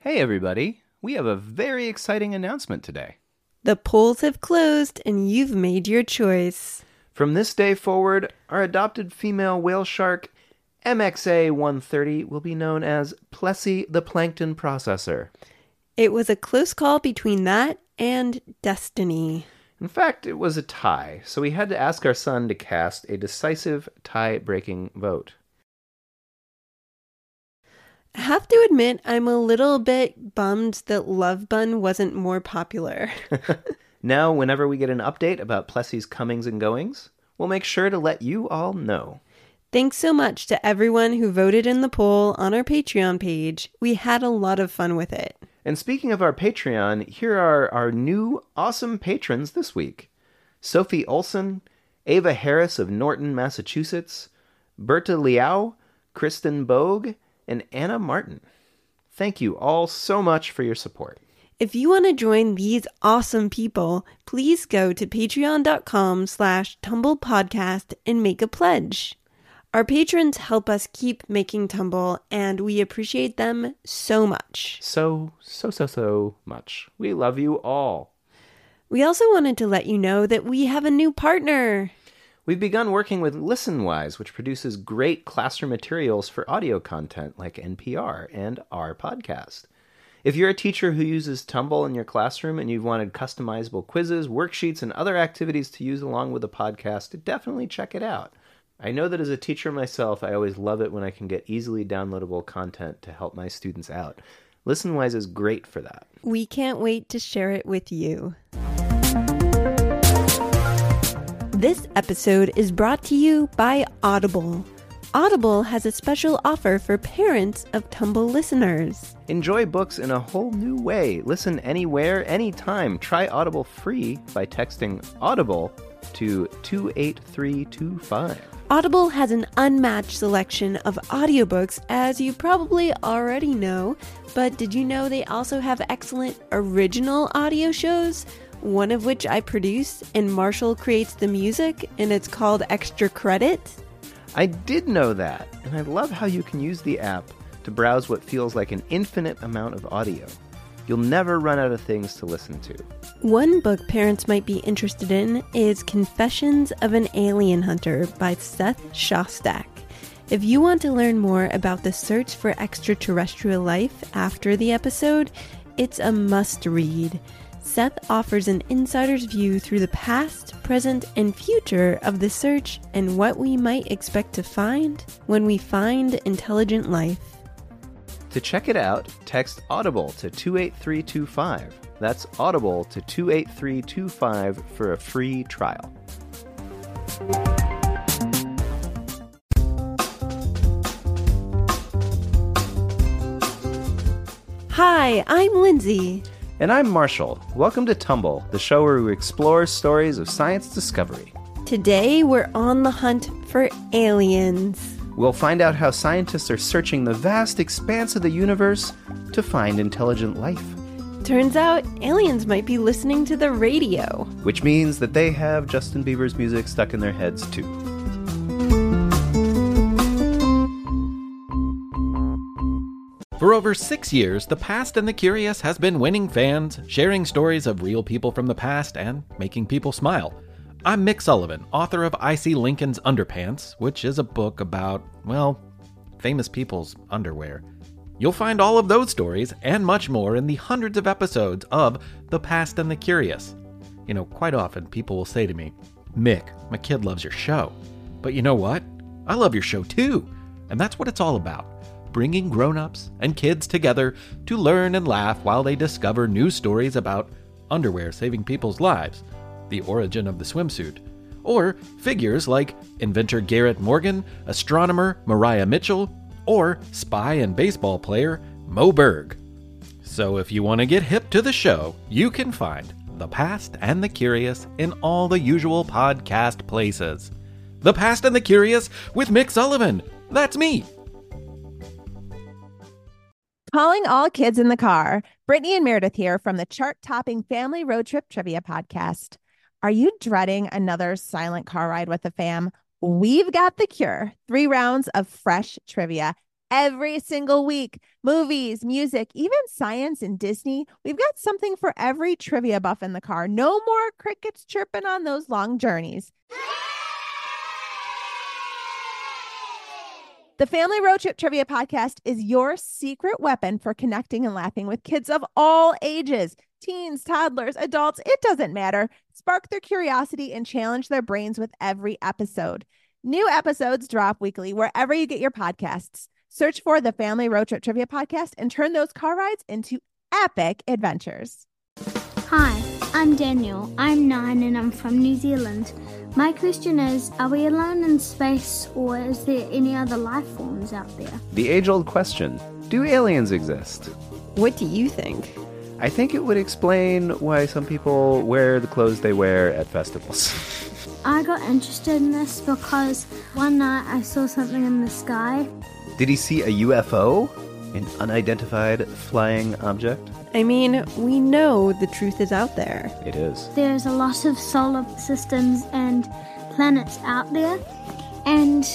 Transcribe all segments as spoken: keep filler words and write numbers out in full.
Hey everybody, we have a very exciting announcement today. The polls have closed and you've made your choice. From this day forward, our adopted female whale shark, M X A one thirty, will be known as Plessy the Plankton Processor. It was a close call between that and Destiny. In fact, it was a tie, so we had to ask our son to cast a decisive tie-breaking vote. I have to admit, I'm a little bit bummed that Love Bun wasn't more popular. Now, whenever we get an update about Plessy's comings and goings, we'll make sure to let you all know. Thanks so much to everyone who voted in the poll on our Patreon page. We had a lot of fun with it. And speaking of our Patreon, here are our new awesome patrons this week. Sophie Olson, Ava Harris of Norton, Massachusetts, Berta Liao, Kristen Bogue, and Anna Martin. Thank you all so much for your support. If you want to join these awesome people, please go to patreon.com slash tumblepodcast and make a pledge. Our patrons help us keep making Tumble, and we appreciate them so much. So, so, so, so much. We love you all. We also wanted to let you know that we have a new partner. We've begun working with ListenWise, which produces great classroom materials for audio content like N P R and our podcast. If you're a teacher who uses Tumble in your classroom and you've wanted customizable quizzes, worksheets, and other activities to use along with the podcast, definitely check it out. I know that as a teacher myself, I always love it when I can get easily downloadable content to help my students out. ListenWise is great for that. We can't wait to share it with you. This episode is brought to you by Audible. Audible has a special offer for parents of Tumble listeners. Enjoy books in a whole new way. Listen anywhere, anytime. Try Audible free by texting Audible to two eight three two five. Audible has an unmatched selection of audiobooks, as you probably already know, but did you know they also have excellent original audio shows? One of which I produce, and Marshall creates the music, and it's called Extra Credit. I did know that, and I love how you can use the app to browse what feels like an infinite amount of audio. You'll never run out of things to listen to. One book parents might be interested in is Confessions of an Alien Hunter by Seth Shostak. If you want to learn more about the search for extraterrestrial life after the episode, it's a must-read. Seth offers an insider's view through the past, present, and future of the search and what we might expect to find when we find intelligent life. To check it out, text Audible to two eight three two five. That's Audible to two eight three two five for a free trial. Hi, I'm Lindsay. And I'm Marshall. Welcome to Tumble, the show where we explore stories of science discovery. Today, we're on the hunt for aliens. We'll find out how scientists are searching the vast expanse of the universe to find intelligent life. Turns out, aliens might be listening to the radio. Which means that they have Justin Bieber's music stuck in their heads, too. For over six years, The Past and the Curious has been winning fans, sharing stories of real people from the past, and making people smile. I'm Mick Sullivan, author of I See Lincoln's Underpants, which is a book about, well, famous people's underwear. You'll find all of those stories and much more in the hundreds of episodes of The Past and the Curious. You know, quite often people will say to me, Mick, my kid loves your show. But you know what? I love your show too. And that's what it's all about. Bringing grown-ups and kids together to learn and laugh while they discover new stories about underwear saving people's lives, the origin of the swimsuit, or figures like inventor Garrett Morgan, astronomer Mariah Mitchell, or spy and baseball player Mo Berg. So if you want to get hip to the show, you can find The Past and the Curious in all the usual podcast places. The Past and the Curious with Mick Sullivan. That's me. Calling all kids in the car. Brittany and Meredith here from the chart-topping Family Road Trip Trivia Podcast. Are you dreading another silent car ride with the fam? We've got the cure. Three rounds of fresh trivia every single week. Movies, music, even science and Disney. We've got something for every trivia buff in the car. No more crickets chirping on those long journeys. The Family Road Trip Trivia Podcast is your secret weapon for connecting and laughing with kids of all ages. Teens, toddlers, adults, it doesn't matter. Spark their curiosity and challenge their brains with every episode. New episodes drop weekly wherever you get your podcasts. Search for the Family Road Trip Trivia Podcast and turn those car rides into epic adventures. Hi, I'm Daniel. I'm nine and I'm from New Zealand. My question is, are we alone in space or is there any other life forms out there? The age-old question, do aliens exist? What do you think? I think it would explain why some people wear the clothes they wear at festivals. I got interested in this because one night I saw something in the sky. Did he see a U F O? An unidentified flying object? I mean, we know the truth is out there. It is. There's a lot of solar systems and planets out there, and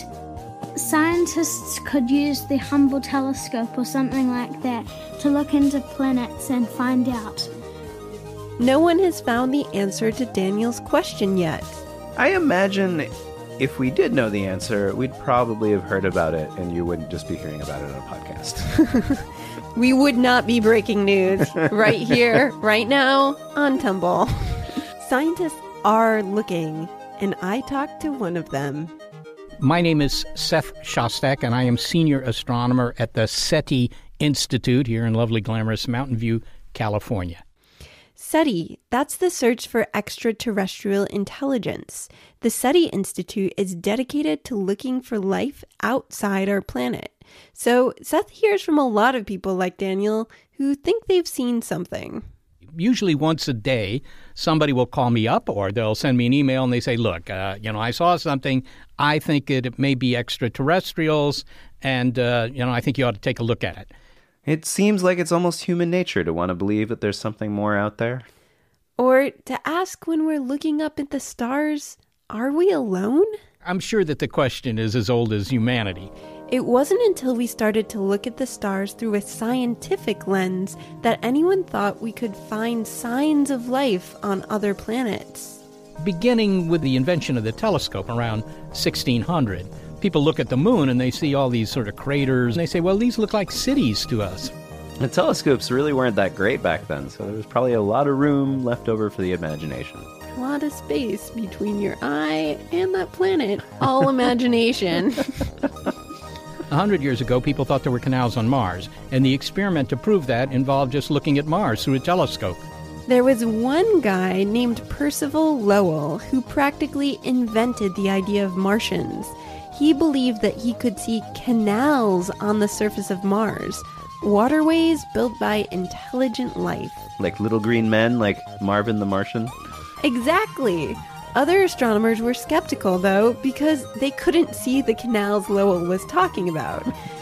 scientists could use the Hubble telescope or something like that to look into planets and find out. No one has found the answer to Daniel's question yet. I imagine if we did know the answer, we'd probably have heard about it, and you wouldn't just be hearing about it on a podcast. We would not be breaking news right here, right now, on Tumble. Scientists are looking, and I talked to one of them. My name is Seth Shostak, and I am senior astronomer at the SETI Institute here in lovely, glamorous Mountain View, California. SETI, that's the search for extraterrestrial intelligence. The SETI Institute is dedicated to looking for life outside our planet. So Seth hears from a lot of people like Daniel who think they've seen something. Usually once a day, somebody will call me up or they'll send me an email and they say, look, uh, you know, I saw something. I think it, it may be extraterrestrials, and, uh, you know, I think you ought to take a look at it. It seems like it's almost human nature to want to believe that there's something more out there. Or to ask when we're looking up at the stars, are we alone? I'm sure that the question is as old as humanity. It wasn't until we started to look at the stars through a scientific lens that anyone thought we could find signs of life on other planets. Beginning with the invention of the telescope around sixteen hundred, people look at the moon and they see all these sort of craters, and they say, well, these look like cities to us. The telescopes really weren't that great back then, so there was probably a lot of room left over for the imagination. A lot of space between your eye and that planet. All imagination. A hundred years ago, people thought there were canals on Mars, and the experiment to prove that involved just looking at Mars through a telescope. There was one guy named Percival Lowell who practically invented the idea of Martians. He believed that he could see canals on the surface of Mars, waterways built by intelligent life. Like little green men, like Marvin the Martian? Exactly. Other astronomers were skeptical, though, because they couldn't see the canals Lowell was talking about.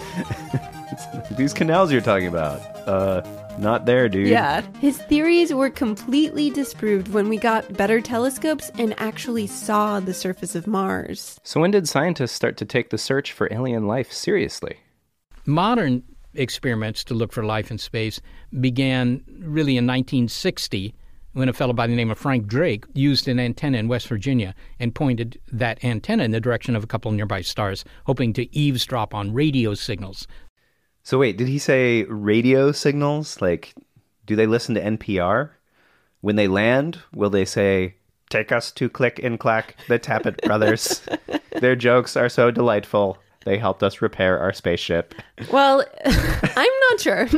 These canals you're talking about. Uh, not there, dude. Yeah. His theories were completely disproved when we got better telescopes and actually saw the surface of Mars. So when did scientists start to take the search for alien life seriously? Modern experiments to look for life in space began really in nineteen sixty, when a fellow by the name of Frank Drake used an antenna in West Virginia and pointed that antenna in the direction of a couple of nearby stars, hoping to eavesdrop on radio signals. So wait, did he say radio signals? Like, do they listen to N P R? When they land, will they say, "Take us to Click and Clack, the Tappet Brothers. Their jokes are so delightful. They helped us repair our spaceship"? Well, I'm not sure.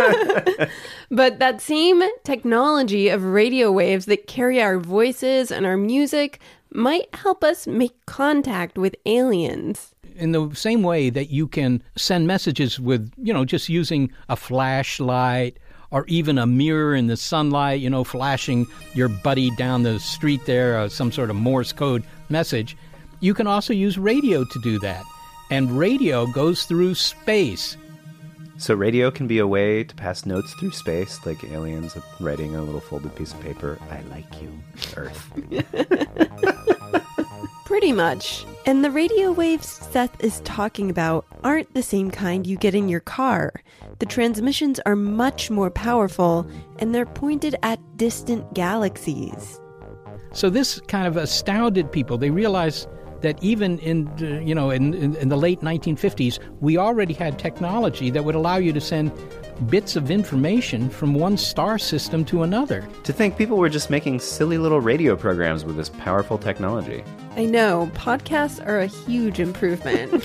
But that same technology of radio waves that carry our voices and our music might help us make contact with aliens. In the same way that you can send messages with, you know, just using a flashlight or even a mirror in the sunlight, you know, flashing your buddy down the street there, uh, some sort of Morse code message, you can also use radio to do that. And radio goes through space. So radio can be a way to pass notes through space, like aliens writing on a little folded piece of paper, "I like you, Earth." Pretty much. And the radio waves Seth is talking about aren't the same kind you get in your car. The transmissions are much more powerful, and they're pointed at distant galaxies. So this kind of astounded people. They realized that even in, uh, you know, in, in, in the late nineteen fifties, we already had technology that would allow you to send bits of information from one star system to another. To think people were just making silly little radio programs with this powerful technology. I know, podcasts are a huge improvement.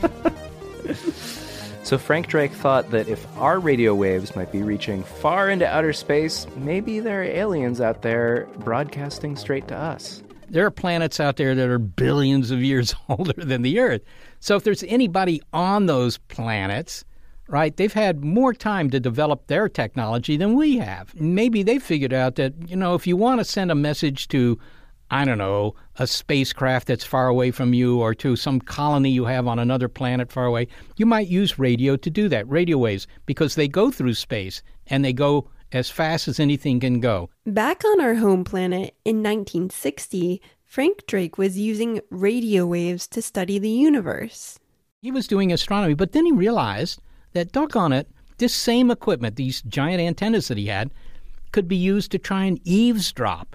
So Frank Drake thought that if our radio waves might be reaching far into outer space, maybe there are aliens out there broadcasting straight to us. There are planets out there that are billions of years older than the Earth. So if there's anybody on those planets, right, they've had more time to develop their technology than we have. Maybe they figured out that, you know, if you want to send a message to, I don't know, a spacecraft that's far away from you or to some colony you have on another planet far away, you might use radio to do that, radio waves, because they go through space and they go as fast as anything can go. Back on our home planet in nineteen sixty, Frank Drake was using radio waves to study the universe. He was doing astronomy, but then he realized that, doggone it, this same equipment, these giant antennas that he had, could be used to try and eavesdrop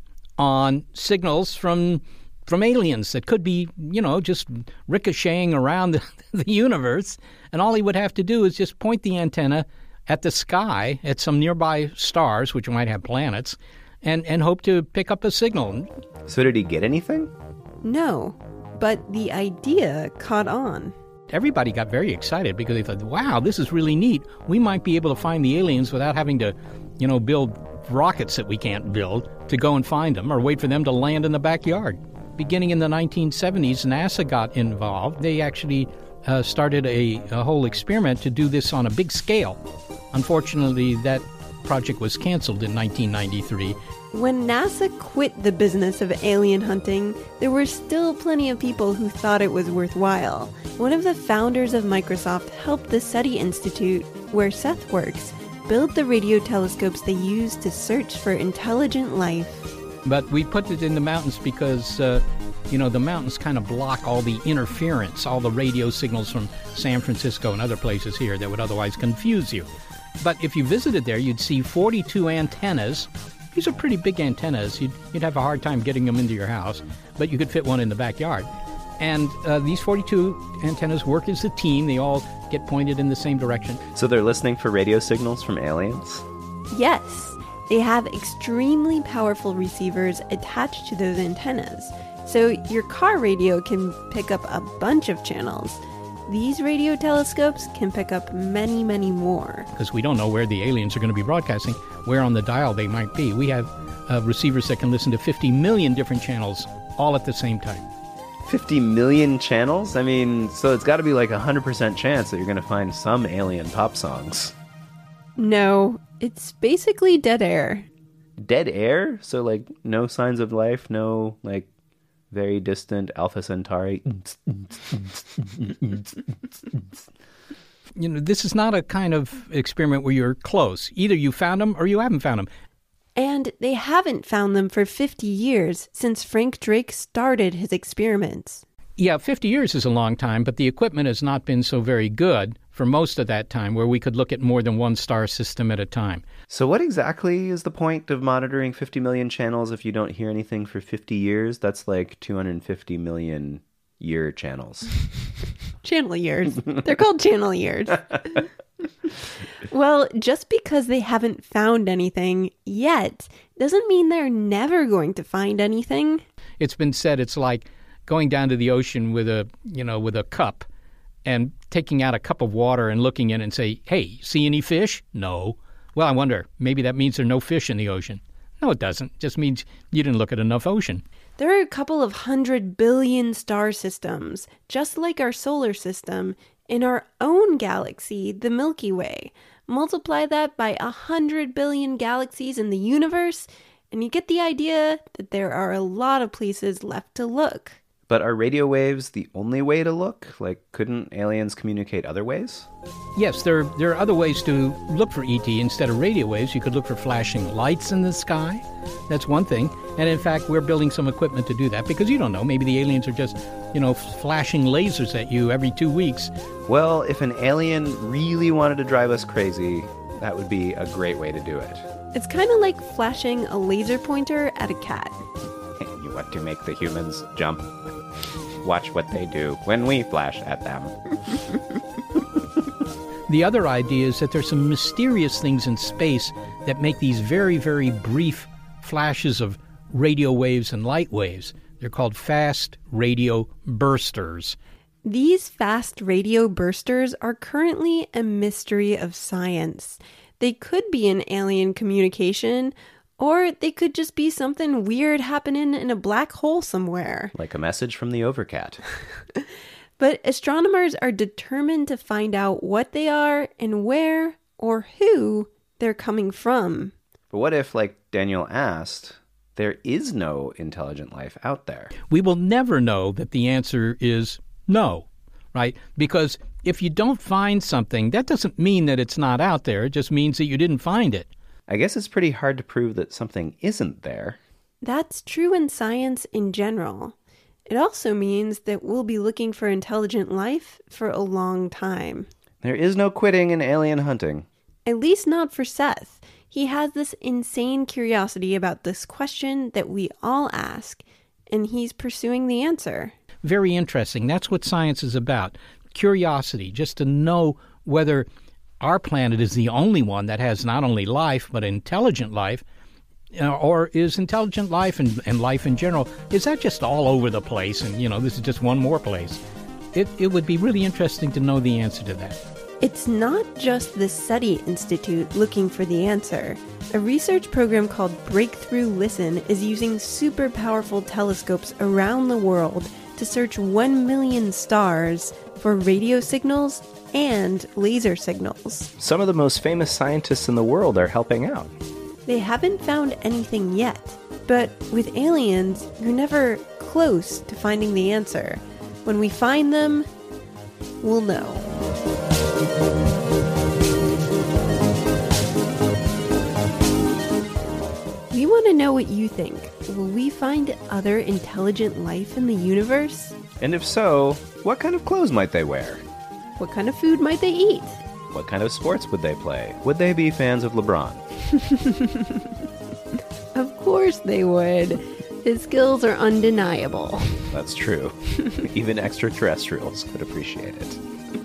on signals from from aliens that could be, you know, just ricocheting around the, the universe. And all he would have to do is just point the antenna at the sky, at some nearby stars, which might have planets, and, and hope to pick up a signal. So did he get anything? No, but the idea caught on. Everybody got very excited because they thought, wow, this is really neat. We might be able to find the aliens without having to, you know, build rockets that we can't build to go and find them or wait for them to land in the backyard. Beginning in the nineteen seventies, NASA got involved. They actually uh, started a, a whole experiment to do this on a big scale. Unfortunately, that project was canceled in nineteen ninety-three. When NASA quit the business of alien hunting, there were still plenty of people who thought it was worthwhile. One of the founders of Microsoft helped the SETI Institute, where Seth works, build the radio telescopes they use to search for intelligent life. But we put it in the mountains because, uh, you know, the mountains kind of block all the interference, all the radio signals from San Francisco and other places here that would otherwise confuse you. But if you visited there, you'd see forty-two antennas. These are pretty big antennas. You'd, you'd have a hard time getting them into your house, but you could fit one in the backyard. And uh, these forty-two antennas work as a team. They all get pointed in the same direction. So they're listening for radio signals from aliens? Yes. They have extremely powerful receivers attached to those antennas. So your car radio can pick up a bunch of channels. These radio telescopes can pick up many, many more. Because we don't know where the aliens are going to be broadcasting, where on the dial they might be. We have uh, receivers that can listen to fifty million different channels all at the same time. fifty million channels? I mean, so it's got to be like a one hundred percent chance that you're going to find some alien pop songs. No, it's basically dead air. Dead air? So, like, no signs of life, no, like, very distant Alpha Centauri. You know, this is not a kind of experiment where you're close. Either you found them or you haven't found them. And they haven't found them for fifty years since Frank Drake started his experiments. Yeah, fifty years is a long time, but the equipment has not been so very good for most of that time, where we could look at more than one star system at a time. So what exactly is the point of monitoring fifty million channels if you don't hear anything for fifty years? That's like two hundred fifty million year channels. Channel years. They're called channel years. Well, just because they haven't found anything yet doesn't mean they're never going to find anything. It's been said it's like going down to the ocean with a, you know, with a cup and taking out a cup of water and looking in and say, hey, see any fish? No. Well, I wonder, maybe that means there are no fish in the ocean. No, it doesn't. It just means you didn't look at enough ocean. There are a couple of hundred billion star systems, just like our solar system, in our own galaxy, the Milky Way. Multiply that by a hundred billion galaxies in the universe, and you get the idea that there are a lot of places left to look. But are radio waves the only way to look? Like, couldn't aliens communicate other ways? Yes, there, there are other ways to look for E T instead of radio waves. You could look for flashing lights in the sky. That's one thing. And in fact, we're building some equipment to do that because you don't know. Maybe the aliens are just, you know, flashing lasers at you every two weeks. Well, if an alien really wanted to drive us crazy, that would be a great way to do it. It's kind of like flashing a laser pointer at a cat. You want to make the humans jump? Watch what they do when we flash at them. The other idea is that there's some mysterious things in space that make these very, very brief flashes of radio waves and light waves. They're called fast radio bursters. These fast radio bursters are currently a mystery of science. They could be an alien communication, or they could just be something weird happening in a black hole somewhere. Like a message from the Overcat. But astronomers are determined to find out what they are and where or who they're coming from. But what if, like Daniel asked, there is no intelligent life out there? We will never know that the answer is no, right? Because if you don't find something, that doesn't mean that it's not out there. It just means that you didn't find it. I guess it's pretty hard to prove that something isn't there. That's true in science in general. It also means that we'll be looking for intelligent life for a long time. There is no quitting in alien hunting. At least not for Seth. He has this insane curiosity about this question that we all ask, and he's pursuing the answer. Very interesting. That's what science is about. Curiosity, just to know whether our planet is the only one that has not only life, but intelligent life, or is intelligent life and, and life in general, is that just all over the place and, you know, this is just one more place? It, it would be really interesting to know the answer to that. It's not just the SETI Institute looking for the answer. A research program called Breakthrough Listen is using super powerful telescopes around the world to search one million stars for radio signals and laser signals. Some of the most famous scientists in the world are helping out. They haven't found anything yet, but with aliens, you're never close to finding the answer. When we find them, we'll know. We want to know what you think. Will we find other intelligent life in the universe? And if so, what kind of clothes might they wear? What kind of food might they eat? What kind of sports would they play? Would they be fans of LeBron? Of course they would. His skills are undeniable. That's true. Even extraterrestrials could appreciate it.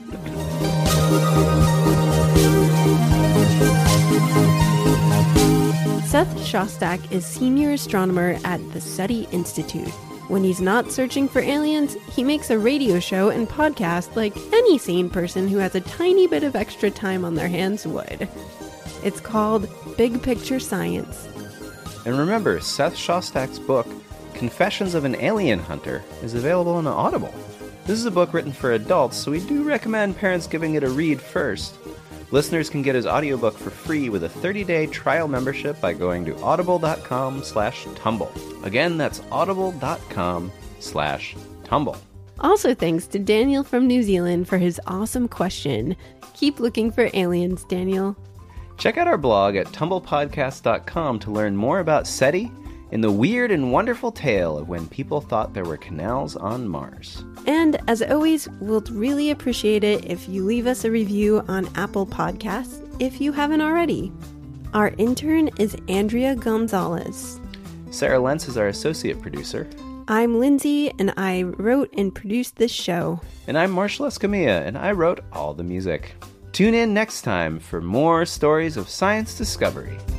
Seth Shostak is senior astronomer at the SETI Institute. When he's not searching for aliens, he makes a radio show and podcast like any sane person who has a tiny bit of extra time on their hands would. It's called Big Picture Science. And remember, Seth Shostak's book, Confessions of an Alien Hunter, is available on Audible. This is a book written for adults, so we do recommend parents giving it a read first. Listeners can get his audiobook for free with a thirty-day trial membership by going to audible.com slash tumble. Again, that's audible.com slash tumble. Also thanks to Daniel from New Zealand for his awesome question. Keep looking for aliens, Daniel. Check out our blog at tumble podcast dot com to learn more about SETI and the weird and wonderful tale of when people thought there were canals on Mars. And as always, we'll really appreciate it if you leave us a review on Apple Podcasts if you haven't already. Our intern is Andrea Gonzalez. Sarah Lentz is our associate producer. I'm Lindsay, and I wrote and produced this show. And I'm Marshall Escamilla, and I wrote all the music. Tune in next time for more stories of science discovery.